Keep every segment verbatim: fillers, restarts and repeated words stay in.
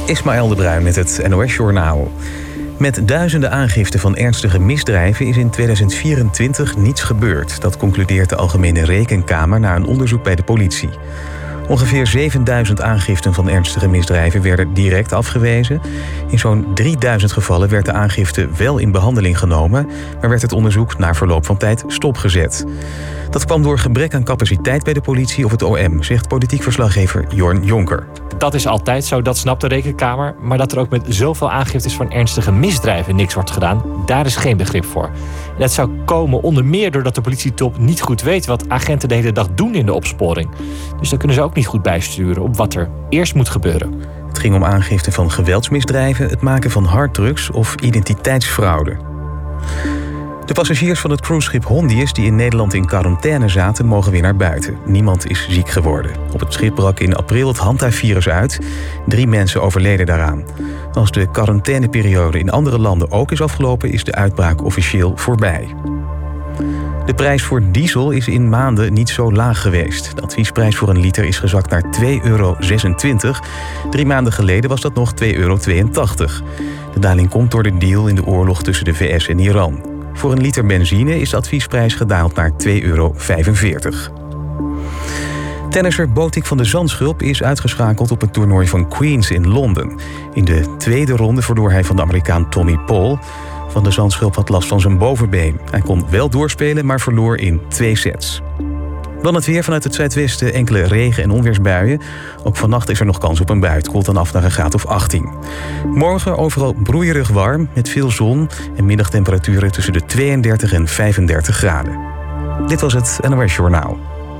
Ismaël de Bruin met het N O S-journaal. Met duizenden aangiften van ernstige misdrijven is in tweeduizend vierentwintig niets gebeurd. Dat concludeert de Algemene Rekenkamer na een onderzoek bij de politie. Ongeveer zevenduizend aangiften van ernstige misdrijven werden direct afgewezen. In zo'n drieduizend gevallen werd de aangifte wel in behandeling genomen, maar werd het onderzoek na verloop van tijd stopgezet. Dat kwam door gebrek aan capaciteit bij de politie of het O M, zegt politiek verslaggever Jorn Jonker. Dat is altijd zo, dat snapt de Rekenkamer. Maar dat er ook met zoveel aangiftes van ernstige misdrijven niks wordt gedaan, daar is geen begrip voor. En dat zou komen onder meer doordat de politietop niet goed weet wat agenten de hele dag doen in de opsporing. Dus dan kunnen ze ook niet goed bijsturen op wat er eerst moet gebeuren. Het ging om aangifte van geweldsmisdrijven, het maken van harddrugs of identiteitsfraude. De passagiers van het cruiseschip Hondius die in Nederland in quarantaine zaten, mogen weer naar buiten. Niemand is ziek geworden. Op het schip brak in april het Hanta-virus uit. Drie mensen overleden daaraan. Als de quarantaineperiode in andere landen ook is afgelopen, is de uitbraak officieel voorbij. De prijs voor diesel is in maanden niet zo laag geweest. De adviesprijs voor een liter is gezakt naar twee euro zesentwintig. Drie maanden geleden was dat nog twee euro tweeëntachtig. De daling komt door de deal in de oorlog tussen de V S en Iran. Voor een liter benzine is de adviesprijs gedaald naar twee euro vijfenveertig. Tennisser Botik van de Zandschulp is uitgeschakeld op het toernooi van Queens in Londen. In de tweede ronde verloor hij van de Amerikaan Tommy Paul. Van de Zandschulp had last van zijn bovenbeen. Hij kon wel doorspelen, maar verloor in twee sets. Dan het weer vanuit het zuidwesten, enkele regen- en onweersbuien. Ook vannacht is er nog kans op een bui. Het koelt dan af naar een graad of achttien. Morgen overal broeierig warm, met veel zon en middagtemperaturen tussen de tweeëndertig en vijfendertig graden. Dit was het N O S Journaal.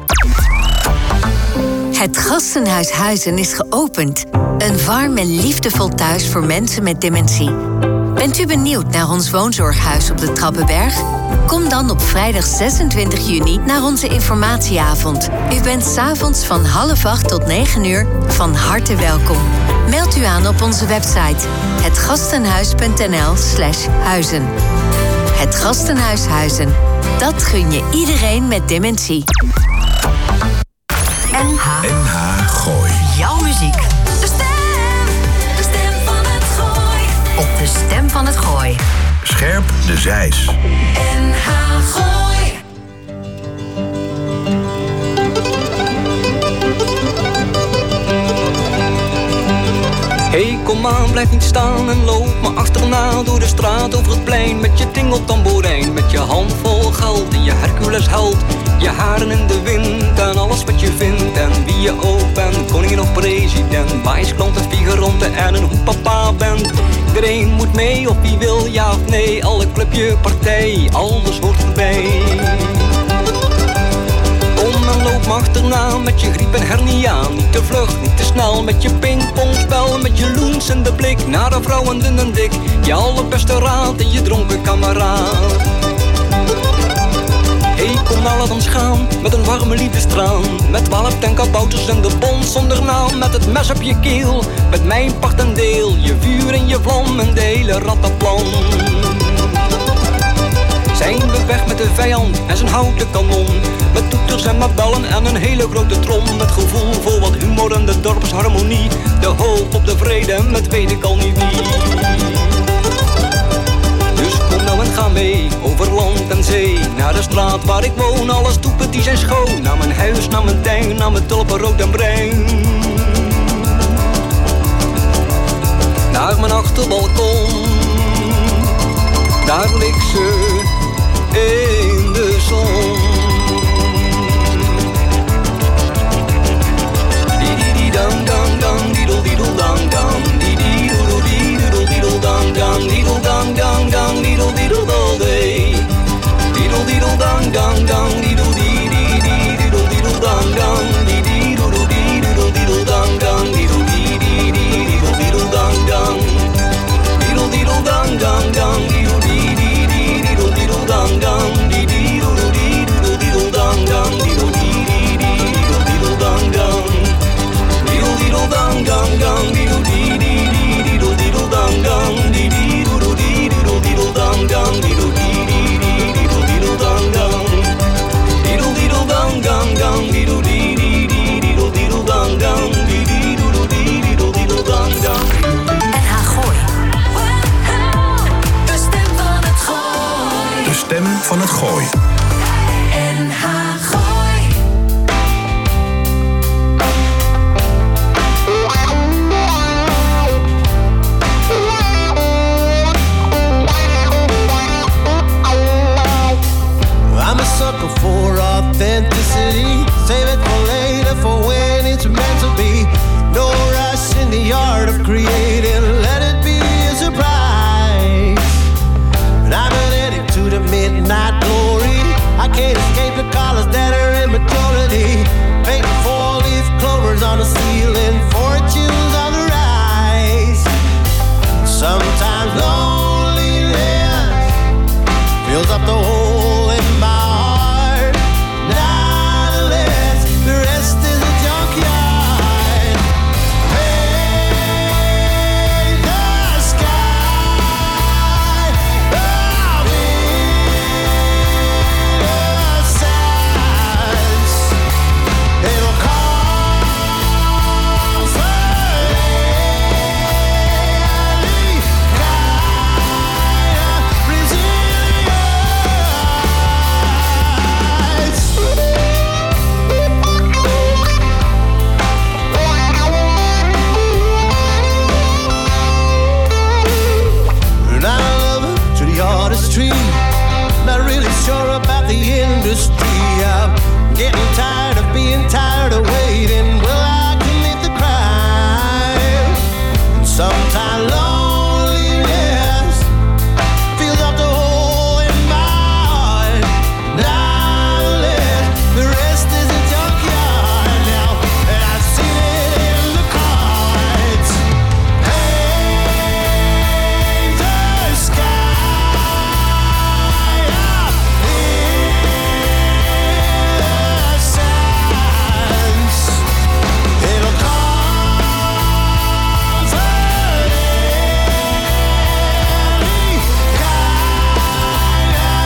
Het Gastenhuis Huizen is geopend. Een warm en liefdevol thuis voor mensen met dementie. Bent u benieuwd naar ons woonzorghuis op de Trappenberg? Kom dan op vrijdag zesentwintig juni naar onze informatieavond. U bent 's avonds van half acht tot negen uur van harte welkom. Meld u aan op onze website hetgastenhuis.nl slash huizen. Het Gastenhuis Huizen. Dat gun je iedereen met dementie. N H. N H Gooi. Jouw muziek. De stem. De stem van het Gooi. Op de stem van het Gooi. Scherp de Zeis. N H Gooi. Hey, kom aan, blijf niet staan en loop me achterna door de straat over het plein met je tingeltamboerijn, met je handvol geld en je Hercules held, je haren in de wind en alles wat je vindt en wie je ook bent, koningin of president, wijsklant en figurante en een hoe papa bent. Iedereen moet mee of wie wil ja of nee, alle clubje, partij, alles hoort erbij. Kom en loop me achterna met je griep en hernia. Niet te vlug, niet te snel met je pingpongspel. Met je loens en de blik naar de vrouwen dun en dik. Je allerbeste raad en je dronken kameraad. Hey, kom nou laat ons gaan met een warme liefdestraan. Met twaalf tenkabouters en de bond zonder naam. Met het mes op je keel, met mijn part en deel. Je vuur en je vlam en de hele rattenplan. Zijn we weg met de vijand en zijn houten kanon. Met toeters en mabellen en een hele grote trom. Met gevoel voor wat humor en de dorpsharmonie. De hoop op de vrede met weet ik al niet wie. Dus kom nou en ga mee, over land en zee. Naar de straat waar ik woon, alle stoepen die zijn schoon. Naar mijn huis, naar mijn tuin, naar mijn tulpen rood en bruin. Naar mijn achterbalkon, daar ligt ze in de zon. Dang dang dang diddle diddle dang dang diddle diddle diddle dang dang diddle dang dang dang diddle diddle all day. Diddle diddle dang dang dang diddle diddle diddle dang dang diddle diddle diddle dang dang diddle diddle diddle dang dang diddle diddle dang dang dang diddle diddle van het Gooi. N H Gooi. I'm a sucker for authenticity. Save it for later, for when it's meant to be. No rush in the art of creating. Let it be a surprise. And I'm an addict to the midnight glory. I can't escape the colors that are in majority. Painting four-leaf clovers on the ceiling. Fortunes on the rise. Sometimes loneliness fills up the hole in my heart. Nonetheless, the rest is a junkyard. Hey, the sky of innocence. It'll constantly guide resilience. And I'm a lover to the artistry. Not really sure about the industry. I'm getting tired of being tired of waiting. Will I commit the crime? And sometimes loneliness fills up the hole in my heart. Nonetheless, the rest is a junkyard now, and I've seen it in the cards. Hey, the sky of innocence. It'll constantly guide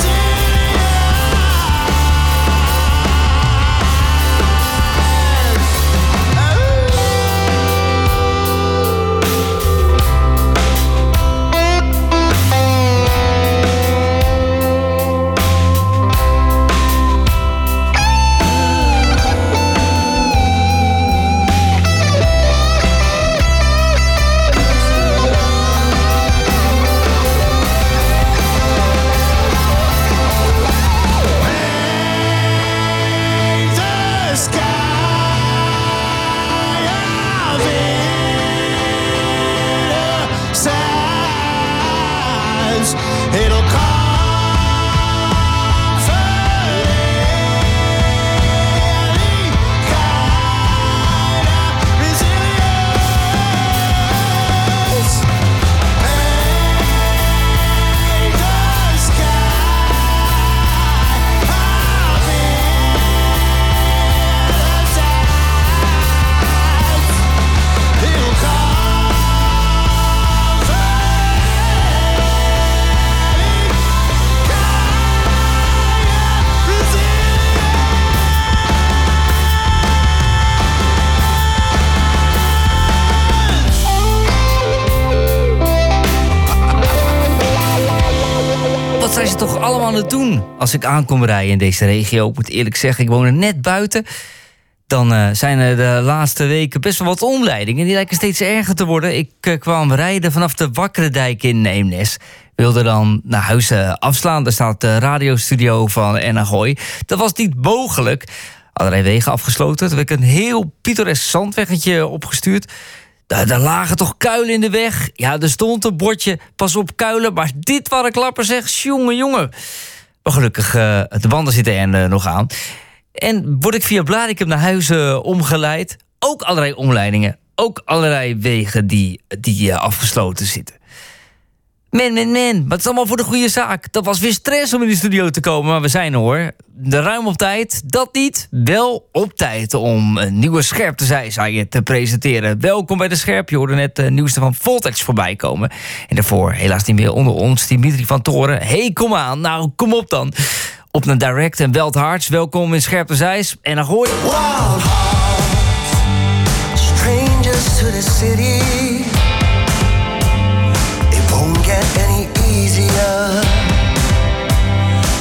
the sky of innocence. It'll constantly guide resilience. Hey, the sky of innocence. It'll Wat zijn ze toch allemaal aan het doen als ik aankom rijden in deze regio? Ik moet eerlijk zeggen, ik woon er net buiten. Dan uh, zijn er de laatste weken best wel wat omleidingen. Die lijken steeds erger te worden. Ik uh, kwam rijden vanaf de Wakkerendijk in Eemnes. Wilde dan naar huis uh, afslaan. Daar staat de radiostudio van N H Gooi. Dat was niet mogelijk. Allerlei wegen afgesloten. Toen heb ik een heel pittoresk zandweggetje opgestuurd. Daar, daar lagen toch kuilen in de weg. Ja, er stond een bordje, pas op kuilen. Maar dit waren klapper zeg, jongen, jongen. Maar gelukkig, uh, de banden zitten er uh, nog aan. En word ik via Blaricum naar huis uh, omgeleid. Ook allerlei omleidingen. Ook allerlei wegen die, die uh, afgesloten zitten. Man, man, man. Maar het is allemaal voor de goede zaak. Dat was weer stress om in de studio te komen. Maar we zijn er hoor. De ruim op tijd. Dat niet. Wel op tijd om een nieuwe Scherp Tezij te presenteren. Welkom bij de Scherp. Je hoorde net het nieuwste van Voltex voorbij komen. En daarvoor helaas niet meer onder ons. Dimitri van Toren. Hey, kom aan. Nou, kom op dan. Op naar Direct en Weld Harts. Welkom in Scherp Tezij. En dan gooi je... Wild hearts, strangers to the city. It won't get any easier.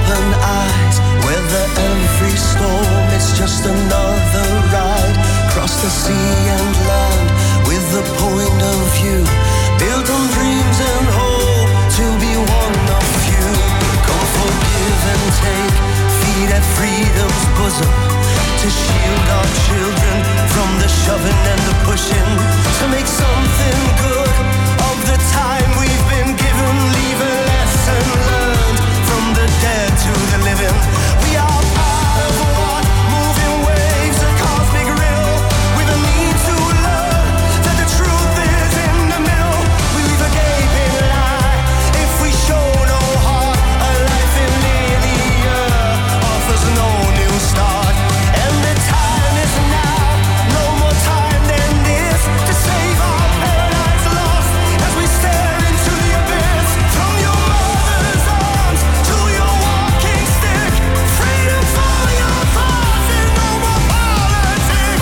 open eyes, weather every storm. It's just another ride across the sea and land with the point of view built on dreams and hope to be one of you. Come forgive and take, feed at freedom's bosom, to shield our children from the shoving and the pushing, to make something good of the time we've been given. Leave a lesson learned from the dead to the living. We are part of what moving waves, a cosmic rill, with a need to learn that the truth is in the middle. We leave a gaping lie if we show no heart. A life in linear offers no new start. And the time is now, no more time than this, to save our paradise lost as we stare into the abyss. From your mother's arms to your walking stick, freedom for your thoughts and no more politics.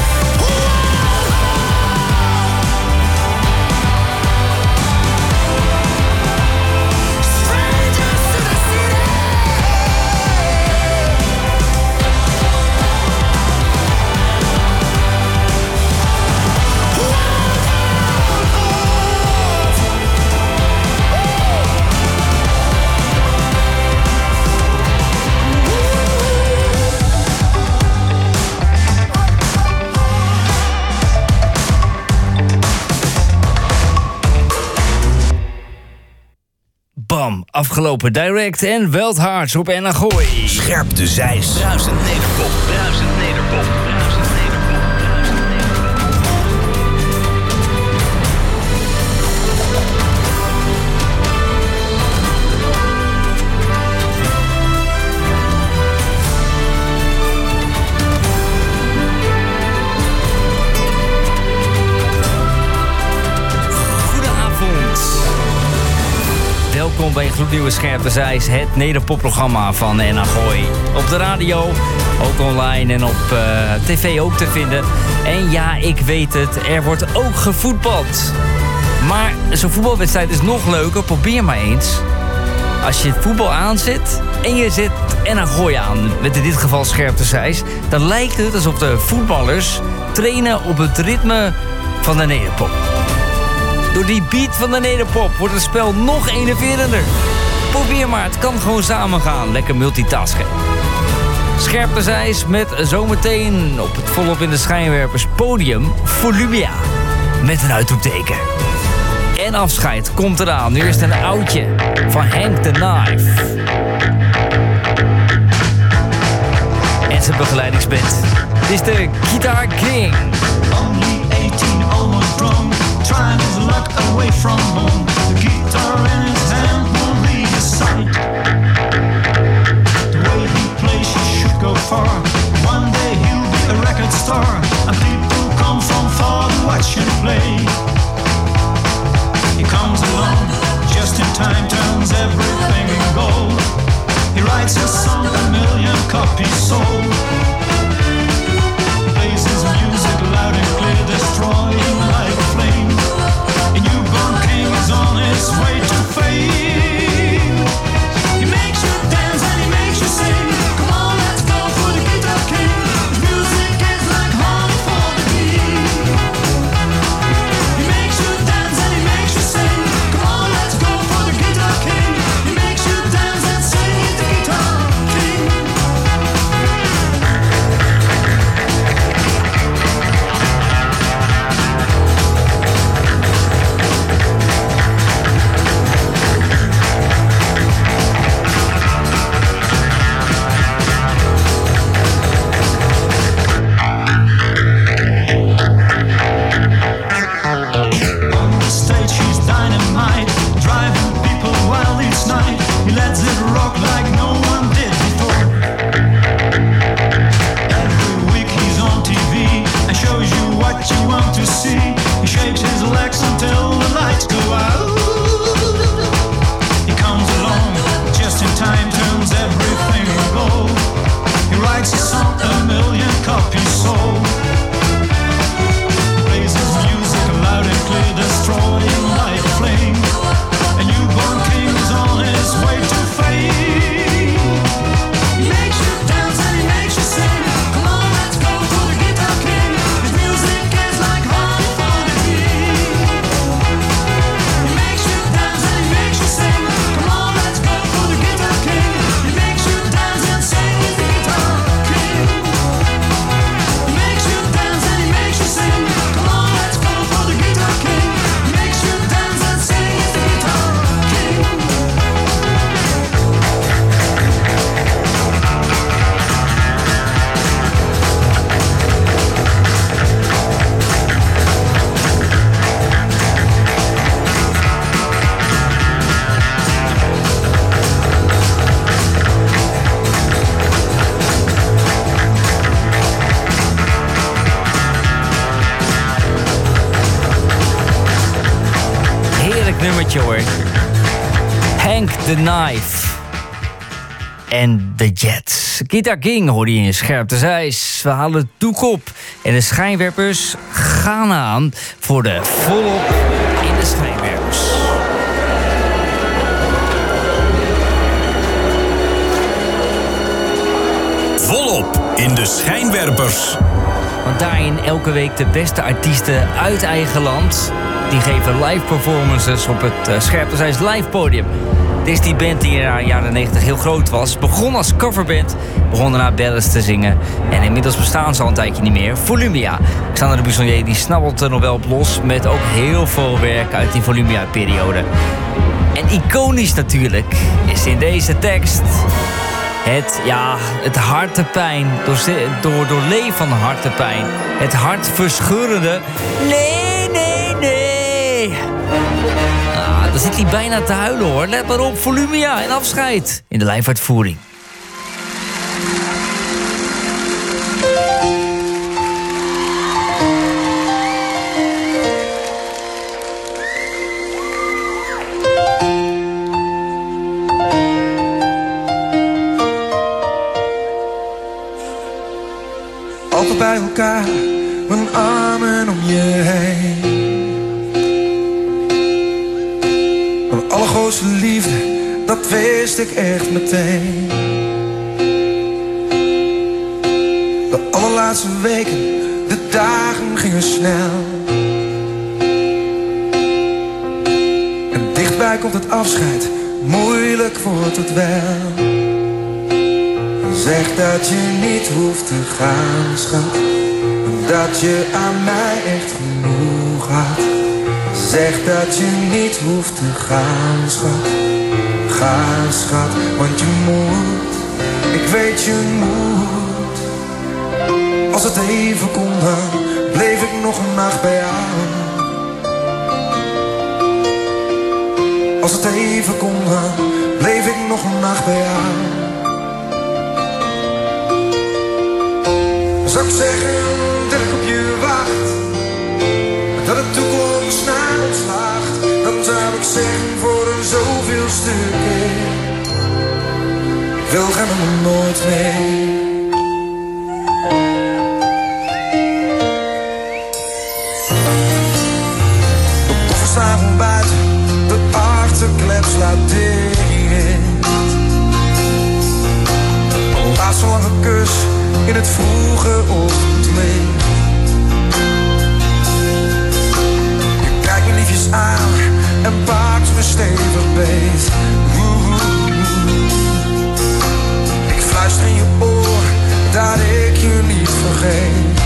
Strangers to the city. Bam, afgelopen Direct en Welthards op En Ahoy. Scherp de Zeis. Bruisend Nederpop. Bruisend Nederpop. Bruisend Nederpop. Bruisend Nederpop. Goedenavond. Welkom bij een gloednieuwe Scherpe Zeis, het nederpopprogramma van En Ahoy. Op de radio, ook online en op uh, tv ook te vinden. En ja, ik weet het, er wordt ook gevoetbald. Maar zo'n voetbalwedstrijd is nog leuker, probeer maar eens. Als je het voetbal aanzet en je zet En Ahoy aan, met in dit geval Scherpe Zeis, dan lijkt het alsof de voetballers trainen op het ritme van de nederpop. Door die beat van de nederpop wordt het spel nog enerverender. Probeer maar, het kan gewoon samen gaan. Lekker multitasken. Scherpe Zeis met zometeen op het volop in de schijnwerpers podium Volumia. Met een uitroepteken. En afscheid komt eraan. Nu eerst een oudje van Hank the Knife. En zijn begeleidingsband. Dit is de Guitar King. Only eighteen, almost drunk, trying his luck away from home. The guitar in his hand won't leave his sight. The way he plays, he should go far. One day he'll be a record star, and people come from far to watch him play. He comes along just in time, turns everything in gold. He writes a song, a million copies sold. Plays his music loud and clear, destroying like a flame. A newborn king is on his way to fame. He makes you dance and he makes you sing. Come on, let's go for the Guitar King. His music is like honey for the bee. He makes you dance and he makes you sing. Come on, let's go for the Guitar King. He makes you dance and sing. He's the Guitar King. On the stage he's dynamite, driving people wild each night. He lets it rock like no one did before. Every week he's on T V and shows you what you want to see. He shakes his legs until the lights go out. He comes along just in time, turns everything gold. He writes a song, a million copies sold. Plays his music loud and clear, destroying like a flame. A newborn king is on his way to fame. nummertje hoor. Hank the Knife. En de Jets. Guitar King hoorde je in Scherpte Zeis. We halen het doek op. En de schijnwerpers gaan aan voor de volop in de schijnwerpers. Volop in de schijnwerpers. Want daarin elke week de beste artiesten uit eigen land. Die geven live performances op het uh, Scherpte Zeis live podium. Dit is die band die in de jaren negentig heel groot was. Begon als coverband, begon daarna ballads te zingen. En inmiddels bestaan ze al een tijdje niet meer. Volumia. Xander de Buissonnier die snabbelt er nog wel op los. Met ook heel veel werk uit die Volumia-periode. En iconisch natuurlijk is in deze tekst... Het, ja, het hartepijn, door, door, doorleven van hartepijn. Het hartverscheurende... Nee, nee, nee. Ah, dan zit hij bijna te huilen hoor. Let maar op, Volumia en afscheid. In de live-uitvoering. Altijd bij elkaar, mijn armen om je heen. Mijn allergrootste liefde, dat wist ik echt meteen. De allerlaatste weken, de dagen gingen snel. En dichtbij komt het afscheid, moeilijk wordt het wel. Zeg dat je niet hoeft te gaan, schat. Dat je aan mij echt genoeg had. Zeg dat je niet hoeft te gaan, schat. Ga, schat, want je moet. Ik weet je moet. Als het even kon dan, bleef ik nog een nacht bij jou. Als het even kon dan, bleef ik nog een nacht bij jou. Zou ik zeggen dat ik op je wacht, dat de toekomst naar ons lacht, dan zou ik zeggen voor een zoveelste keer, ik wil gaan er nooit mee. De koffers staan van buiten, de achterklep slaat dicht. Een laatste lange kus in het vroege ochtendlicht. Je kijkt me liefjes aan en pakt me stevig beet. Ik fluister in je oor dat ik je niet vergeet.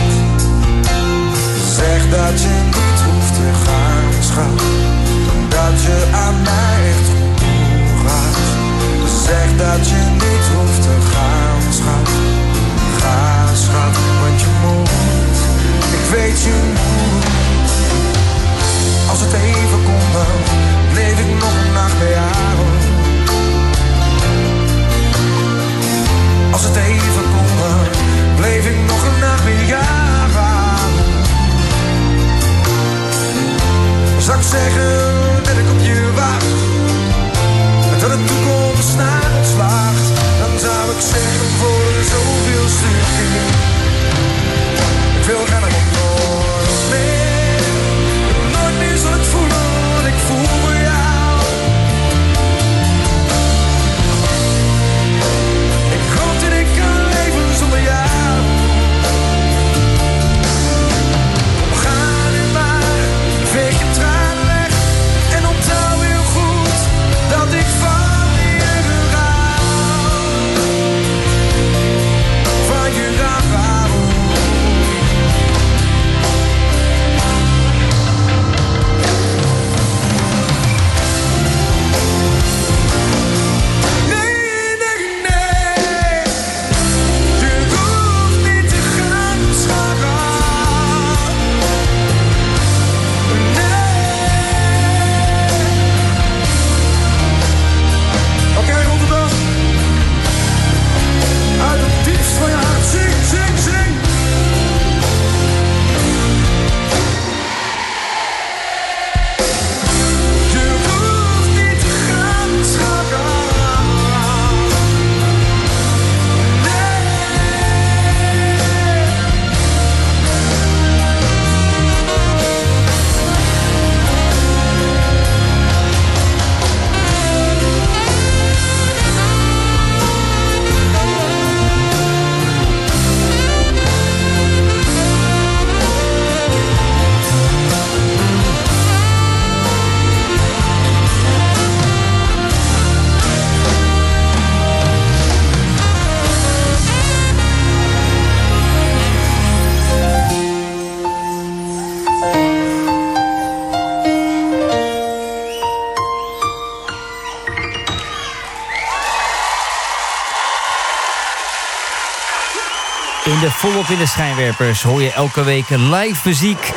Zeg dat je niet hoeft te gaan, schat. Dat je aan mij echt genoeg had. Zeg dat je niet hoeft te gaan, schat. Ga, schat, want je moet. Ik weet je moet. Als het even kon dan, bleef ik nog een nacht bij jou. Als het even kon dan, bleef ik nog een nacht bij jou. Zou ik zeggen dat ik op je wacht, dat de toekomst naar ons lacht, dan zou ik zeggen voor de zoveelste keer, ik wil gaan er nog nooit mee. deze volop in de schijnwerpers hoor je elke week live muziek.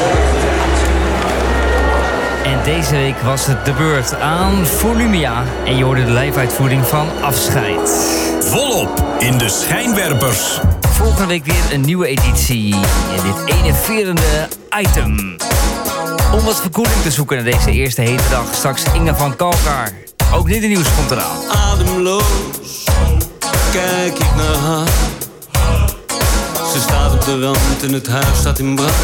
En deze week was het de beurt aan Volumia. En je hoorde de live-uitvoering van Afscheid. Volop in de schijnwerpers. Volgende week weer een nieuwe editie. In dit enerverende item. Om wat verkoeling te zoeken naar deze eerste hete dag. Straks Inge van Kalkar. Ook dit nieuws komt eraan. Ademloos kijk ik naar haar. Ze staat op de rand en het huis staat in brand.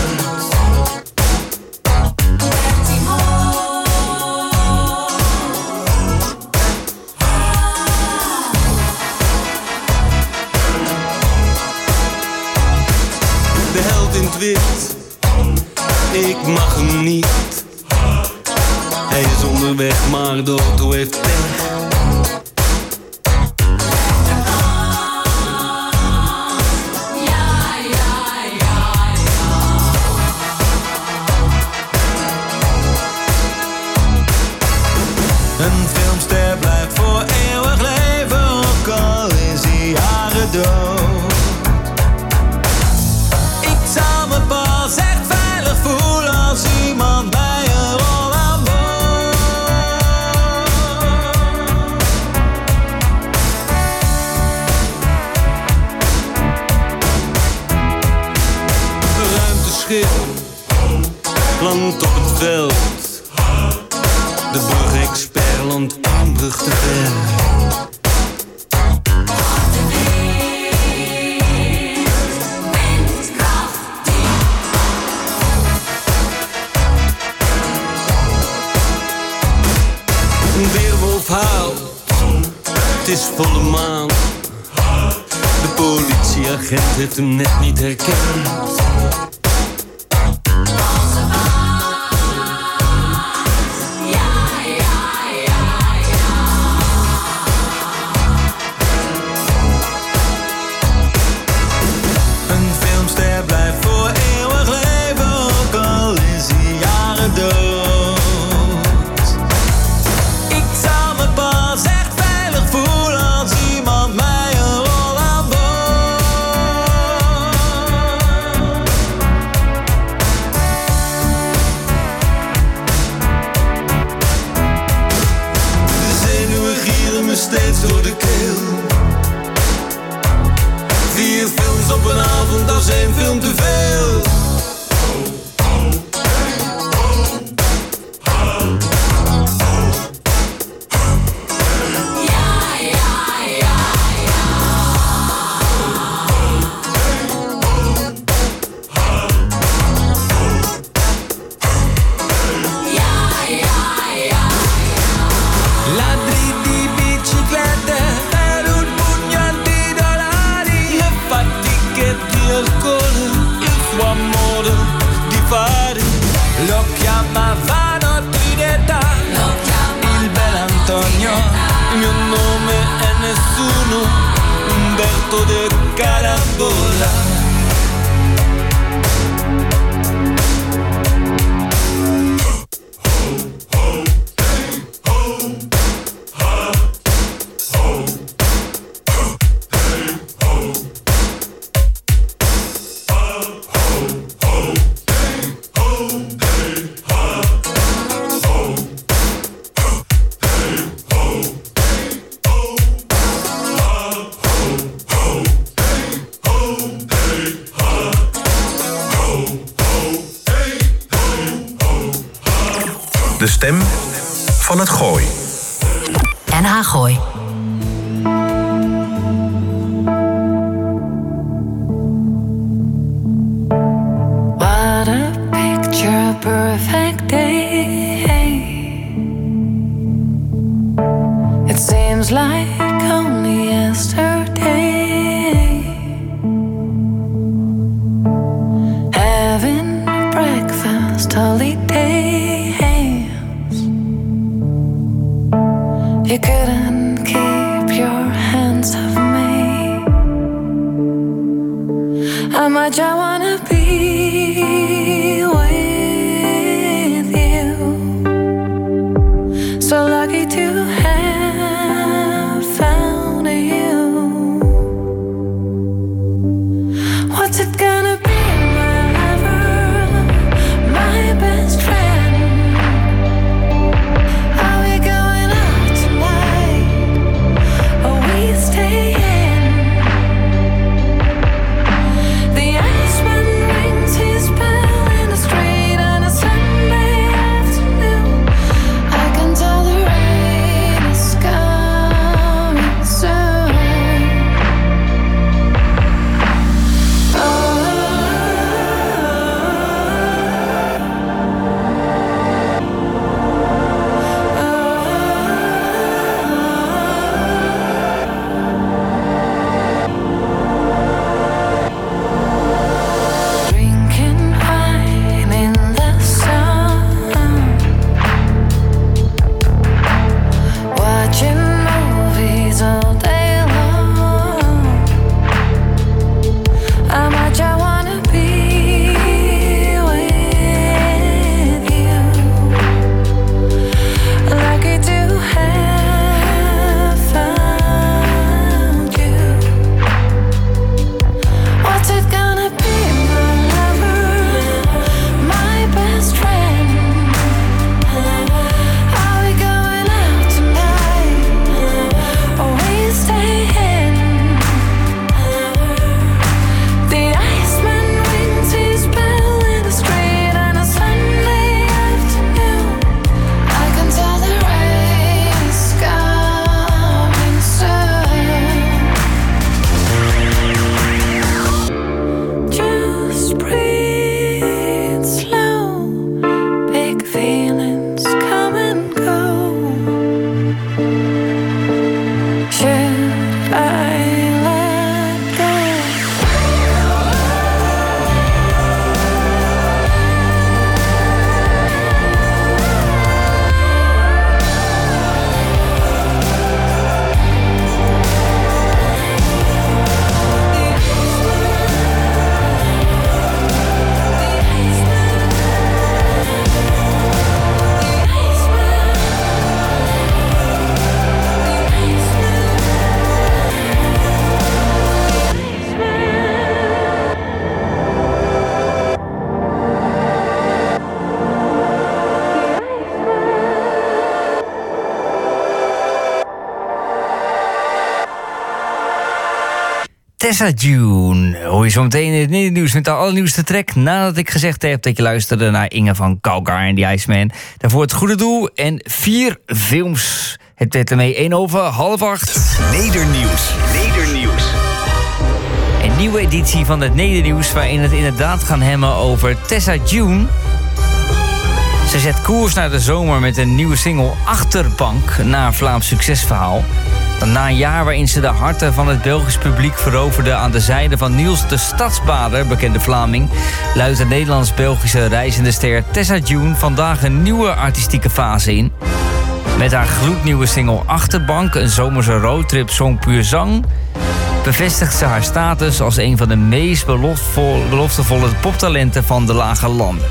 De held in het wit, ik mag hem niet. Hij is onderweg, maar de auto heeft pech. Een filmster blijft voor eeuwig leven, ook al is hij jaren dood. Ik zou me pas echt veilig voelen als iemand bij een rol aan boord. Ruimteschip landt op het veld. De brugexpert landt één brug te ver. Een weerwolf huilt, het is volle maan. De politieagent heeft hem net niet herkend. Steeds door de keel. Vier films op een avond, dat is één film te veel. Lo chiamavano Trinità, il bel Antonio, il mio nome è nessuno, Umberto de Carambola. De stem van het Gooi. N H Gooi. What a picture perfect day. It seems like only yesterday. Having breakfast holiday. You couldn't keep your hands off me. How much I wanna be with you. So lucky to have found you. Tessa June. Hoor je zo meteen in het nieuws met de allernieuwste track. Nadat ik gezegd heb dat je luisterde naar Inge van Kalkar en The Iceman. Daarvoor het goede doel en vier films. Het werd ermee één over half acht. Nedernieuws. Nedernieuws. Een nieuwe editie van het Nedernieuws waarin het inderdaad gaan hebben over Tessa June. Ze zet koers naar de zomer met een nieuwe single Achterbank na een Vlaams succesverhaal. Na een jaar waarin ze de harten van het Belgisch publiek veroverde aan de zijde van Niels de Stadsbader, bekende Vlaming, luidt de Nederlands-Belgische reizende ster Tessa June vandaag een nieuwe artistieke fase in. Met haar gloednieuwe single Achterbank, een zomerse roadtrip-song puur zang, bevestigt ze haar status als een van de meest beloftevolle, beloftevolle poptalenten van de Lage Landen.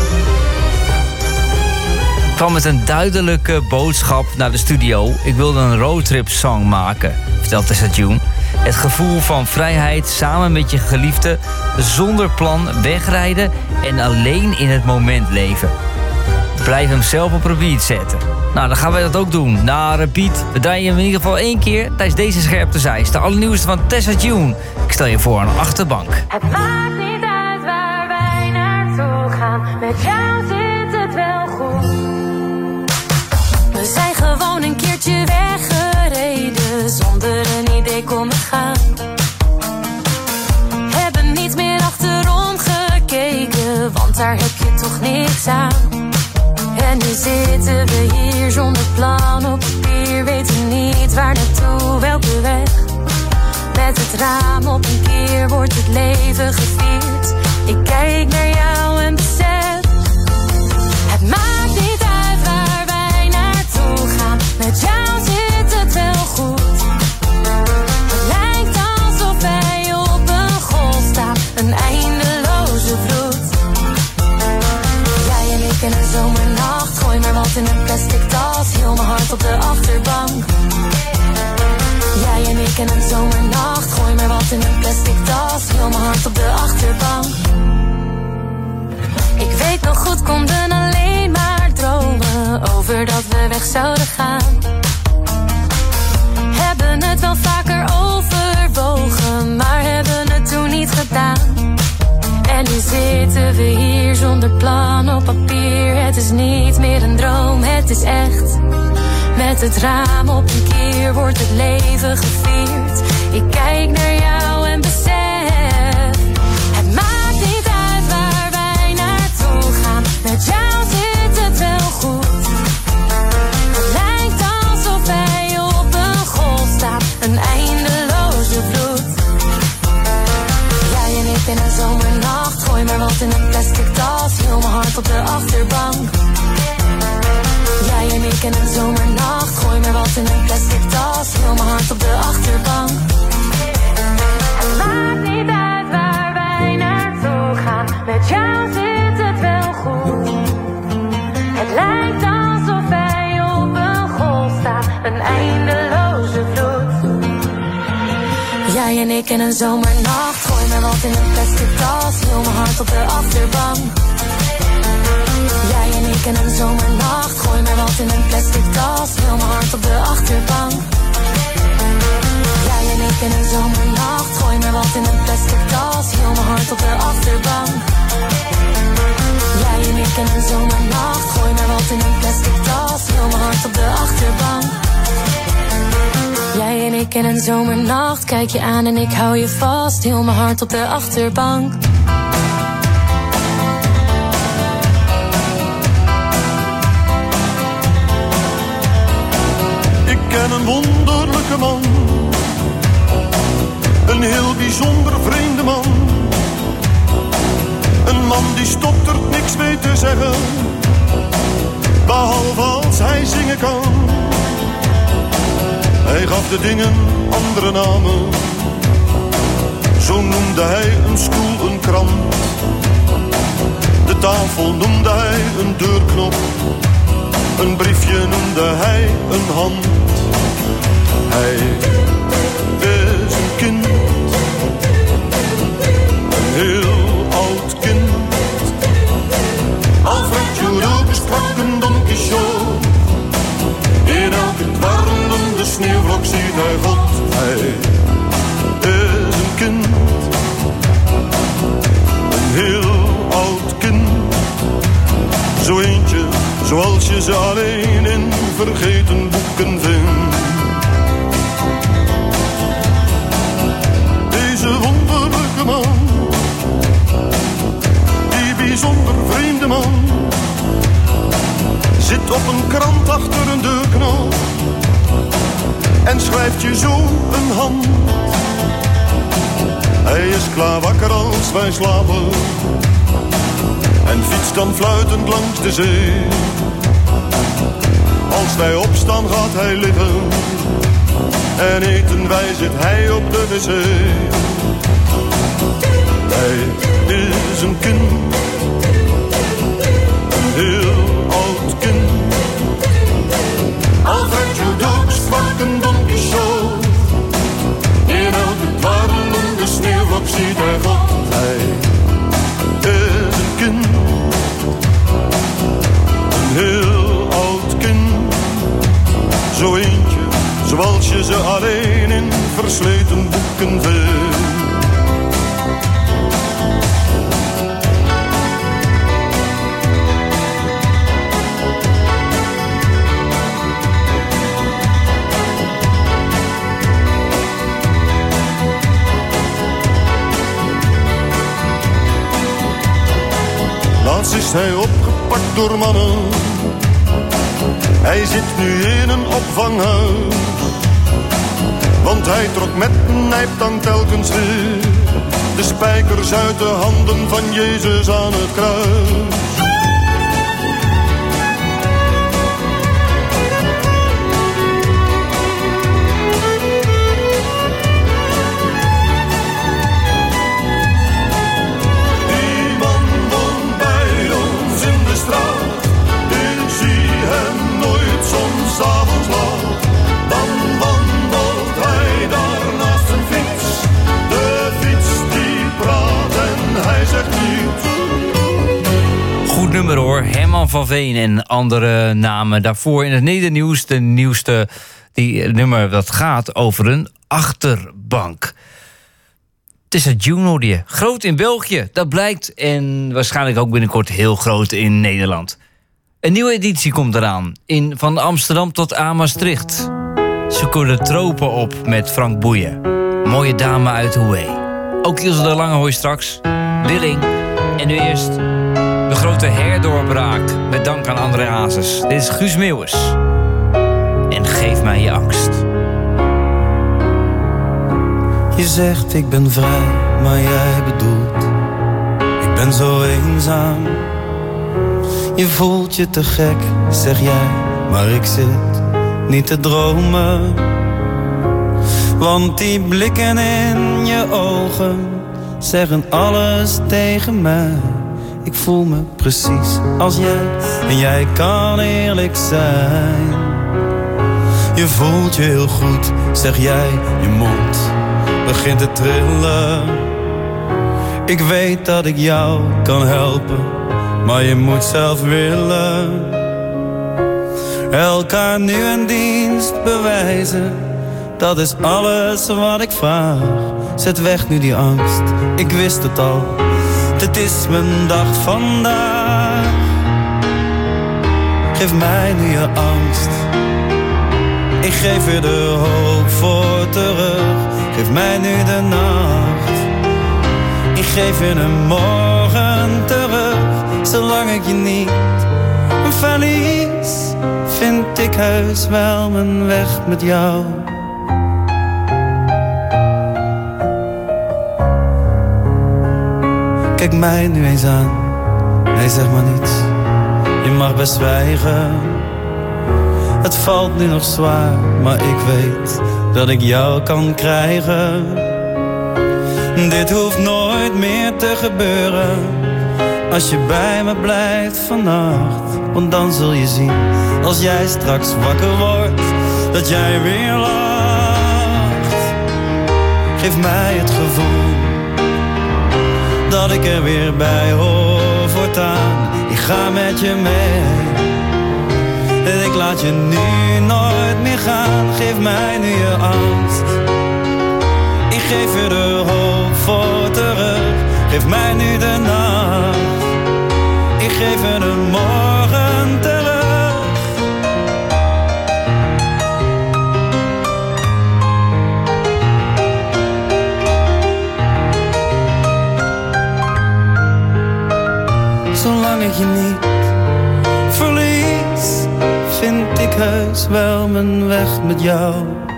Ik kwam met een duidelijke boodschap naar de studio. Ik wilde een roadtrip-song maken, vertelt Tessa June. Het gevoel van vrijheid samen met je geliefde, zonder plan wegrijden en alleen in het moment leven. Blijf hem zelf op repeat zetten. Nou, dan gaan wij dat ook doen. Na repeat, we draaien hem in ieder geval één keer tijdens deze Scherpte Zeist. De allernieuwste van Tessa June. Ik stel je voor een Achterbank. Het maakt niet uit waar wij naartoe gaan. Met jou zit het wel goed. We zijn gewoon een keertje weggereden, zonder een idee kon gaan. Hebben niet meer achterom gekeken, want daar heb je toch niks aan. En nu zitten we hier zonder plan op papier, weten niet waar naartoe, welke weg. Met het raam op een keer wordt het leven gevierd. Ik kijk naar jou en besef, het maakt niet uit waar wij naartoe gaan. Met jou zit het wel goed. Het lijkt alsof wij op een golf staan, een eindeloze vloed. Jij en ik in een zomernacht, gooi maar wat in een plastic tas, heel mijn hart op de achterbank. Jij en ik in een zomernacht, gooi maar wat in een plastic tas, heel mijn hart op de achterbank. Ik weet nog goed, konden alleen maar dromen over dat we weg zouden gaan. Hebben het wel vaker overwogen, maar hebben het toen niet gedaan. En nu zitten we hier zonder plan op papier. Het is niet meer een droom, het is echt. Met het raam op een keer wordt het leven gevierd. Ik kijk naar jou en besef, het maakt niet uit waar wij naartoe gaan. Met jou zit het wel goed. Het lijkt alsof wij op een golf staan, een eindeloze vloed. Jij en ik in een zomernacht, gooi maar wat in een plastic tas, heel mijn hart op de achterbank. Jij en ik in een zomernacht, gooi maar wat in een plastic tas, heel mijn hart op de achterbank. Het maakt niet uit waar wij naartoe gaan, met jou zit het wel goed. Het lijkt alsof wij op een golf staan, een eindeloze vloed. Jij en ik in een zomernacht, gooi maar wat in een plastic tas, heel mijn hart op de achterbank. Jij en ik in een zomernacht, gooi maar wat in een plastic tas, heel mijn hart op de achterbank. Jij en ik in een zomernacht, gooi maar wat in een plastic tas, heel mijn hart op de achterbank. Jij en ik in een zomernacht, gooi maar wat in een plastic tas, heel mijn hart op de achterbank. Jij en ik in een zomernacht, kijk je aan en ik hou je vast, heel mijn hart op de achterbank. Ik ken een wonderlijke man, een heel bijzonder vreemde man. Een man die stottert, niks weet te zeggen, behalve als hij zingen kan. Hij gaf de dingen andere namen, zo noemde hij een stoel, een krant. De tafel noemde hij een deurknop, een briefje noemde hij een hand. Hij is een kind, een heel oud kind. Alfred Juroek sprak een Don Quixote. In elke dwarrelende sneeuwvlok ziet hij God. Hij is een kind, Zo eentje, zoals je ze alleen in vergeten boeken vindt. Deze wonderlijke man, die bijzonder vreemde man, zit op een krant achter een deurknop en schrijft je zo een hand. Hij is klaar wakker als wij slapen en fietst dan fluitend langs de zee. Als wij opstaan gaat hij liggen en eten wij zit hij op de wc. Hij is een kind, een heel oud kind. Alfred Judok's pakt een Don Quixote. In elke dwarrelende sneeuwvlok ziet hij God. Hij is een kind, een heel oud kind. Zo eentje, zoals je ze alleen in versleten boeken vindt. Laatst is hij opgepakt door mannen. Hij zit nu in een opvanghuis. Want hij trok met een nijptang telkens weer de spijkers uit de handen van Jezus aan het kruis. Goed nummer hoor, Herman van Veen en andere namen. Daarvoor in het Nedernieuws de nieuwste die nummer dat gaat over een achterbank. Het is het Juno die groot in België, dat blijkt. En waarschijnlijk ook binnenkort heel groot in Nederland. Een nieuwe editie komt eraan. In van Amsterdam tot aan Maastricht. Zoeken de tropen op met Frank Boeien. Mooie dame uit Houé. Ook Ilse de Lange hoor je straks. Willing. En nu eerst de grote herdoorbraak. Met dank aan André Hazes. Dit is Guus Meeuwis. En geef mij je angst. Je zegt ik ben vrij, maar jij bedoelt ik ben zo eenzaam. Je voelt je te gek, zeg jij, maar ik zit niet te dromen. Want die blikken in je ogen zeggen alles tegen mij. Ik voel me precies als jij en jij kan eerlijk zijn. Je voelt je heel goed, zeg jij, je mond begint te trillen. Ik weet dat ik jou kan helpen, maar je moet zelf willen. Elkaar nu een dienst bewijzen, dat is alles wat ik vraag. Zet weg nu die angst, ik wist het al. Het is mijn dag vandaag. Geef mij nu je angst. Ik geef je de hoop voor terug. Geef mij nu de nacht. Ik geef je een morgen terug. Zolang ik je niet verlies, vind ik heus wel mijn weg met jou. Kijk mij nu eens aan. Nee, zeg maar niets. Je mag best zwijgen. Het valt nu nog zwaar, maar ik weet dat ik jou kan krijgen. Dit hoeft nooit meer te gebeuren als je bij me blijft vannacht. Want dan zul je zien, als jij straks wakker wordt, dat jij weer lacht. Geef mij het gevoel dat ik er weer bij hoor voortaan. Ik ga met je mee. En ik laat je nu nooit meer gaan. Geef mij nu je angst. Ik geef je de hoop voor terug. Geef mij nu de nacht. Ik geef je de morgen je niet verlies, vind ik heus wel mijn weg met jou.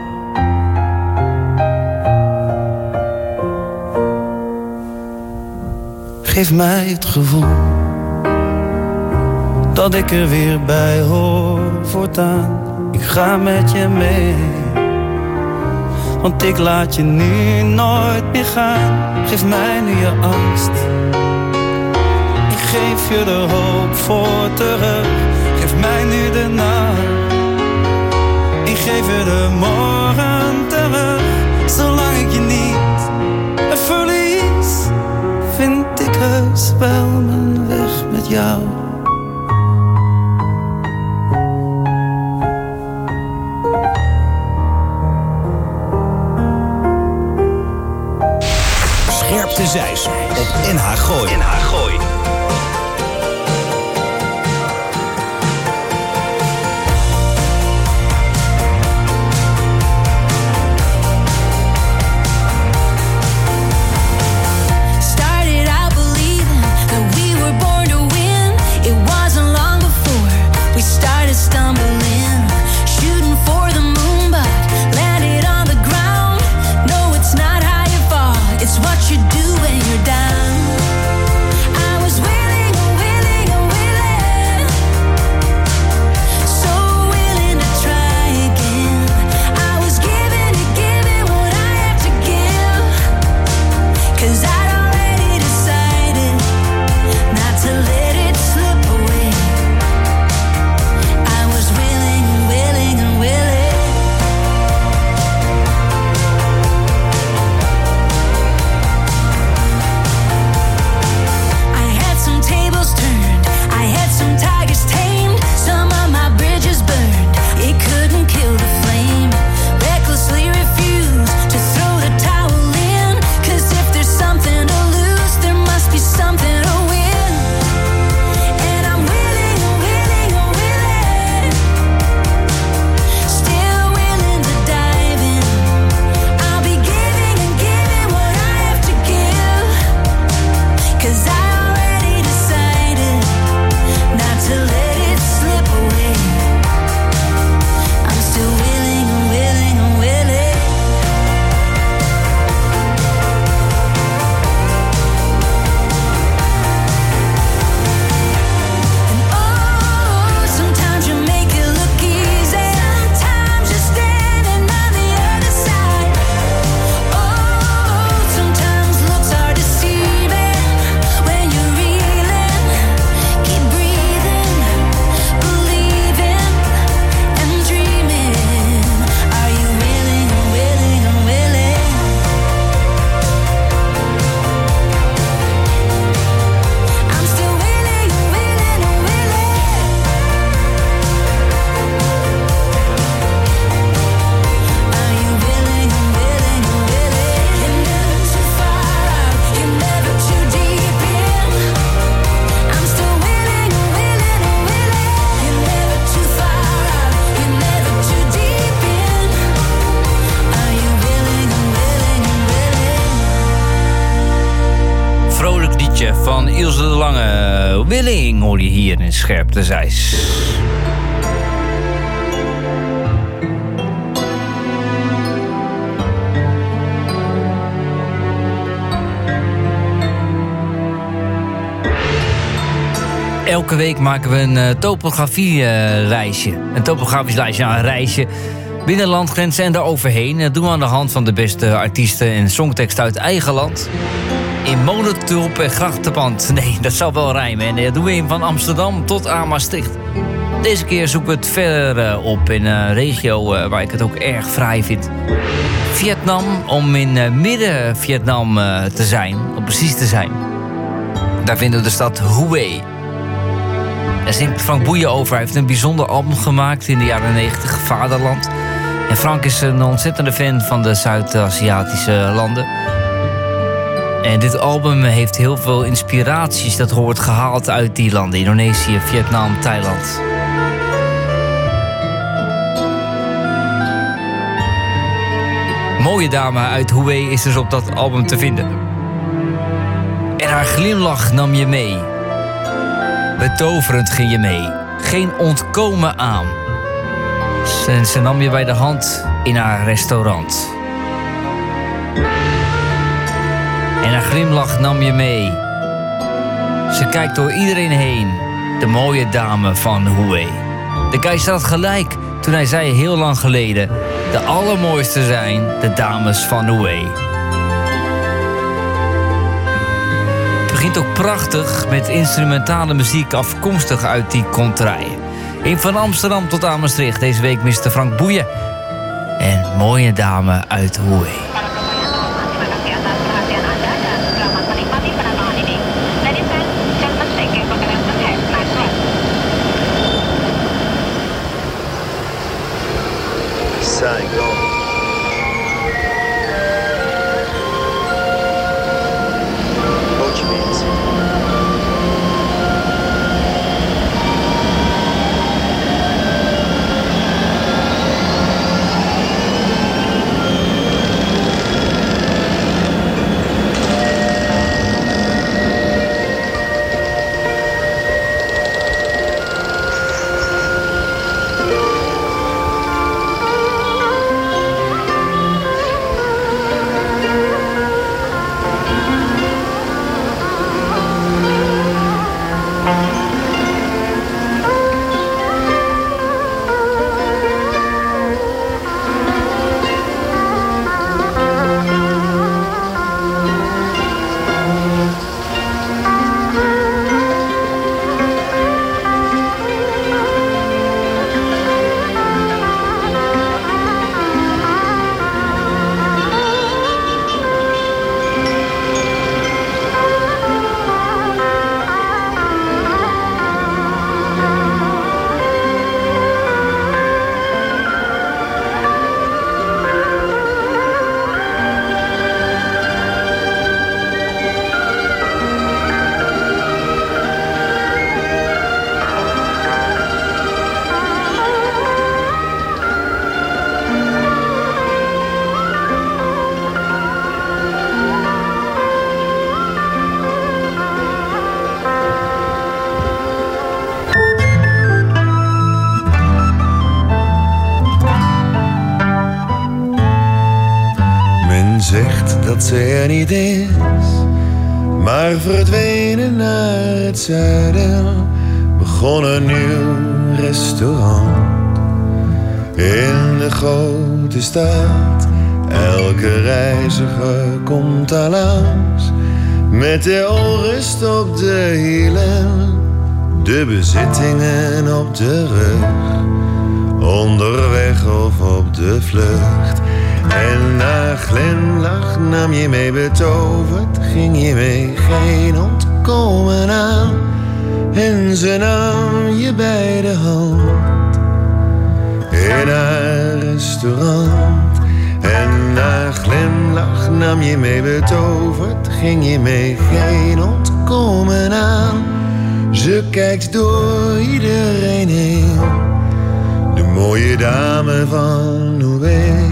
Geef mij het gevoel dat ik er weer bij hoor voortaan. Ik ga met je mee, want ik laat je nu nooit meer gaan. Geef mij nu je angst, ik geef je de hoop voor terug. Geef mij nu de nacht, ik geef je de morgen terug. Zolang ik je niet verlies, vind ik heus wel mijn weg met jou. Scherpte Zeis op N H Gooi. N H Gooi. Van Ilse de Lange. Willing hoor je hier in Scherpte Zeis. Elke week maken we een uh, topografie-reisje. Uh, een topografisch lijstje, een reisje binnen landgrenzen en daaroverheen. Dat doen we aan de hand van de beste artiesten en songteksten uit eigen land. In Molentulp en Grachtenpand. Nee, dat zou wel rijmen. En dat doen we in van Amsterdam tot aan Maastricht. Deze keer zoeken we het verder uh, op in een regio uh, waar ik het ook erg fraai vind. Vietnam, om in uh, midden-Vietnam uh, te zijn, om precies te zijn. Daar vinden we de stad Hue. Daar zingt Frank Boeien over. Hij heeft een bijzonder album gemaakt in de jaren negentig, Vaderland. En Frank is een ontzettende fan van de Zuid-Aziatische landen. En dit album heeft heel veel inspiraties. Dat wordt gehaald uit die landen. Indonesië, Vietnam, Thailand. Mooie dame uit Hue is dus op dat album te vinden. En haar glimlach nam je mee. betoverend ging je mee. Geen ontkomen aan. En ze nam je bij de hand in haar restaurant. En haar glimlach nam je mee. Ze kijkt door iedereen heen, de mooie dame van Hue. De keizer had gelijk toen hij zei heel lang geleden: de allermooiste zijn de dames van Hue. Het begint ook prachtig met instrumentale muziek afkomstig uit die kontrij. In van Amsterdam tot aan Maastricht deze week mister Frank Boeien. En mooie dame uit Hue. Saigon. Ho Chi Minh City. Zegt dat ze er niet is, maar verdwenen naar het zuiden. Begon een nieuw restaurant in de grote stad. Elke reiziger komt daar langs met de onrust op de hielen, de bezittingen op de rug, onderweg of op de vlucht. En na glimlach nam je mee betoverd, ging je mee, geen ontkomen aan. En ze nam je bij de hand in haar restaurant. En na glimlach nam je mee betoverd, ging je mee, geen ontkomen aan. Ze kijkt door iedereen heen, de mooie dame van Hue.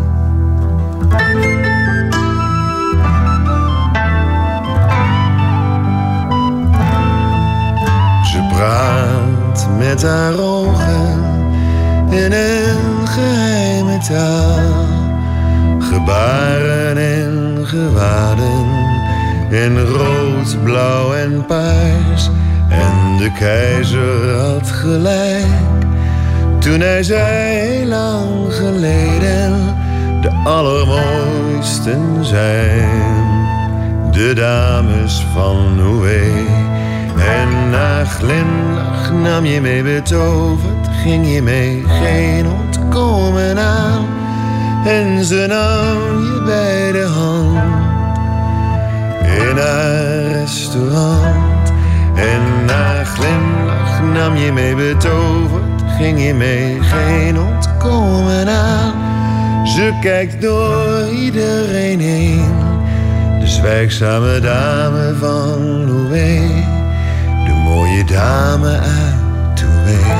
Ze praat met haar ogen in een geheime taal, gebaren en gewaden in rood, blauw en paars. En de keizer had gelijk toen hij zei heel lang geleden: de allermooisten zijn de dames van Hue. En na glimlach nam je mee betoverd, ging je mee, geen ontkomen aan. En ze nam je bij de hand in haar restaurant. En na glimlach nam je mee betoverd, ging je mee, geen ontkomen aan. Ze kijkt door iedereen heen, de zwijgzame dame van Hue, de mooie dame uit Hue.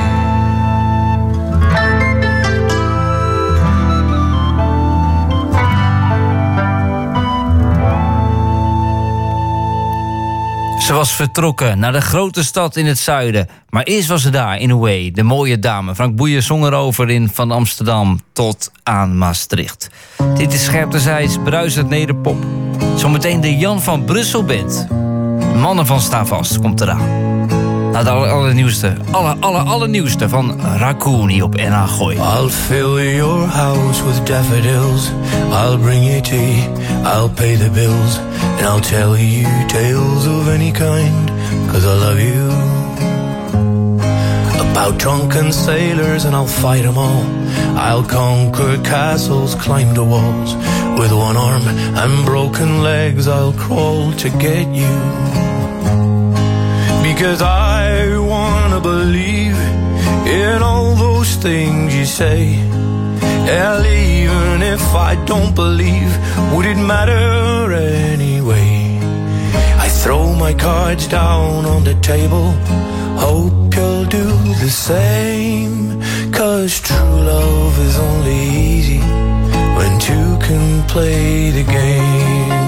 Ze was vertrokken naar de grote stad in het zuiden. Maar eerst was ze daar, in Away, de mooie dame. Frank Boeien zong erover in Van Amsterdam tot aan Maastricht. Dit is Scherpenzijds bruisend nederpop. Zometeen de Jan van Brussel Band. Mannen van Sta Vast komt eraan. Nou, de aller, allernieuwste, aller, aller, allernieuwste van Raccoon op N H Gooi. I'll fill your house with daffodils. I'll bring you tea, I'll pay the bills. And I'll tell you tales of any kind, 'cause I love you. About drunken sailors and I'll fight them all. I'll conquer castles, climb the walls. With one arm and broken legs I'll crawl to get you. Because I wanna believe in all those things you say. And even if I don't believe, would it matter anyway? I throw my cards down on the table, hope you'll do the same. 'Cause true love is only easy when two can play the game.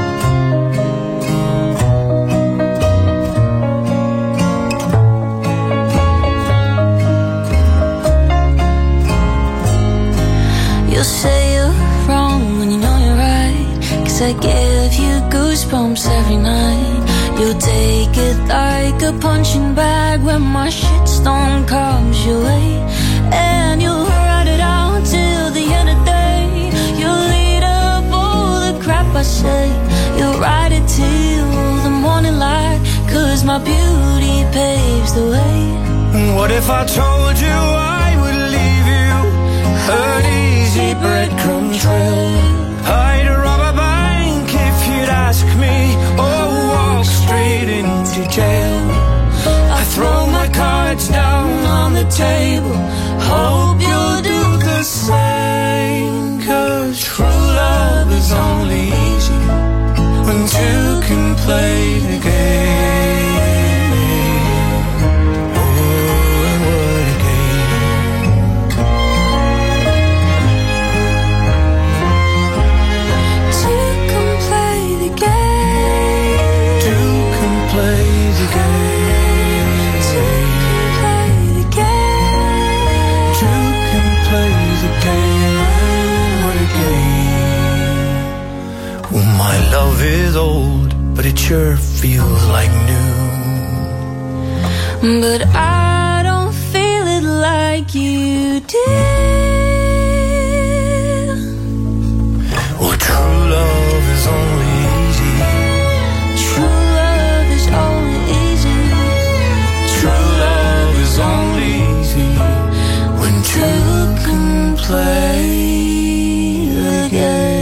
You'll say you're wrong when you know you're right, 'cause I give you goosebumps every night. You'll take it like a punching bag when my shitstorm comes your way. And you'll ride it out till the end of the day. You'll eat up all the crap I say. You'll ride it till the morning light, 'cause my beauty paves the way. What if I told you I would leave you an easy breadcrumb trail? I'd rob a bank if you'd ask me, or walk straight into jail. I throw my cards down on the table, hope you'll do the same. 'Cause true love is only easy when two can play the game. My love is old, but it sure feels like new. But I don't feel it like you do. Well, true love is only easy. True love is only easy. True love is only easy when two can play the game.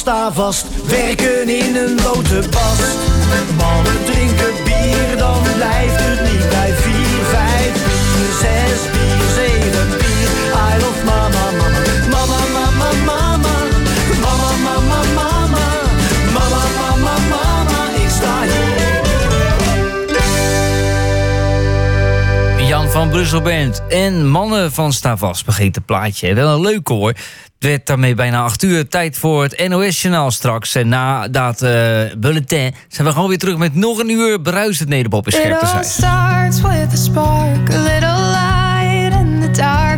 sta vast, werken in een botenpas. Mannen drinken bier, dan blijft het niet bij vier, vijf bier, zes bier, zeven bier. I love mama, mama, mama, mama, mama, mama, mama, mama, mama, mama, mama, ik sta hier. Jan van Brussel Band en Mannen van Stavast. Begreep het plaatje. Wel een leuke hoor. Het werd daarmee bijna acht uur. Tijd voor het N O S-journaal straks. En na dat uh, bulletin zijn we gewoon weer terug met nog een uur bruisend Nederpop in Scherpenzijl. It all starts with a spark, a little light in the dark.